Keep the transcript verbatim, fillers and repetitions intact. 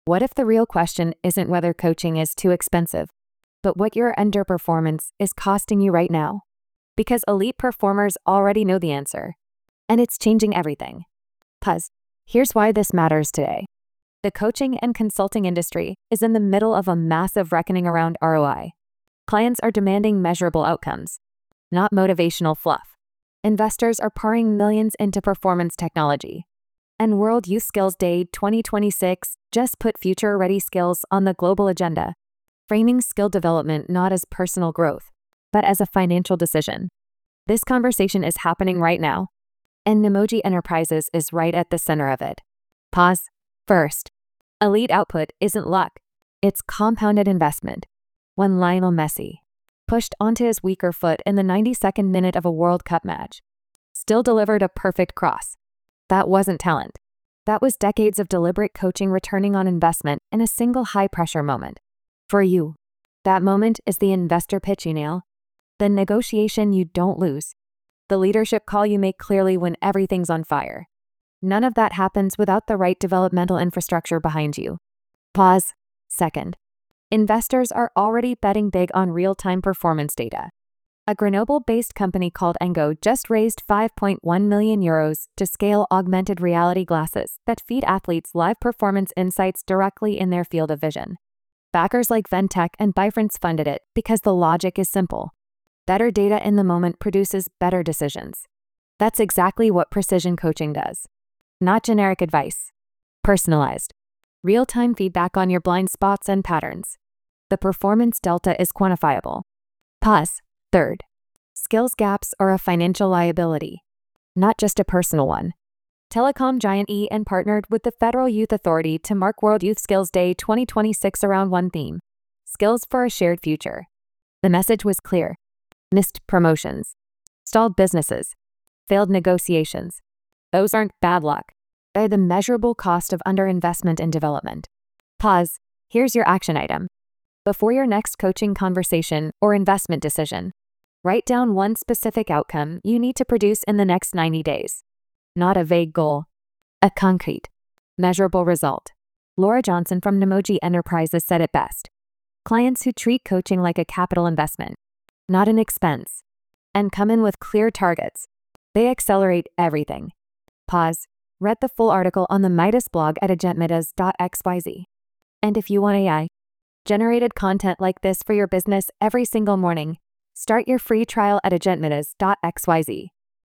What if the real question isn't whether coaching is too expensive, but what your underperformance is costing you right now? Because elite performers already know the answer, and it's changing everything. Pause. Here's why this matters today. The coaching and consulting industry is in the middle of a massive reckoning around R O I. Clients are demanding measurable outcomes, not motivational fluff. Investors are pouring millions into performance technology. And World Youth Skills Day twenty twenty-six just put future-ready skills on the global agenda, framing skill development not as personal growth, but as a financial decision. This conversation is happening right now, and Nemoji Enterprises is right at the center of it. Pause. First, elite output isn't luck. It's compounded investment. When Lionel Messi pushed onto his weaker foot in the ninety-second minute of a World Cup match, still delivered a perfect cross. That wasn't talent. That was decades of deliberate coaching returning on investment in a single high-pressure moment. For you, that moment is the investor pitch you nail, the negotiation you don't lose, the leadership call you make clearly when everything's on fire. None of that happens without the right developmental infrastructure behind you. Pause. Second, investors are already betting big on real-time performance data. A Grenoble-based company called Engo just raised five point one million euros to scale augmented reality glasses that feed athletes live performance insights directly in their field of vision. Backers like Ventec and Bifrance funded it because the logic is simple. Better data in the moment produces better decisions. That's exactly what precision coaching does. Not generic advice. Personalized. Real-time feedback on your blind spots and patterns. The performance delta is quantifiable. Pause. Third, skills gaps are a financial liability, not just a personal one. Telecom giant E N partnered with the Federal Youth Authority to mark World Youth Skills Day twenty twenty-six around one theme: skills for a shared future. The message was clear: missed promotions, stalled businesses, failed negotiations. Those aren't bad luck. They're the measurable cost of underinvestment in development. Pause. Here's your action item. Before your next coaching conversation or investment decision, write down one specific outcome you need to produce in the next ninety days. Not a vague goal, a concrete, measurable result. Laura Johnson from Nemoji Enterprises said it best. Clients who treat coaching like a capital investment, not an expense, and come in with clear targets, they accelerate everything. Pause. Read the full article on the Midas blog at agentmidas dot x y z. And if you want A I generated content like this for your business every single morning, start your free trial at agentmidas dot x y z.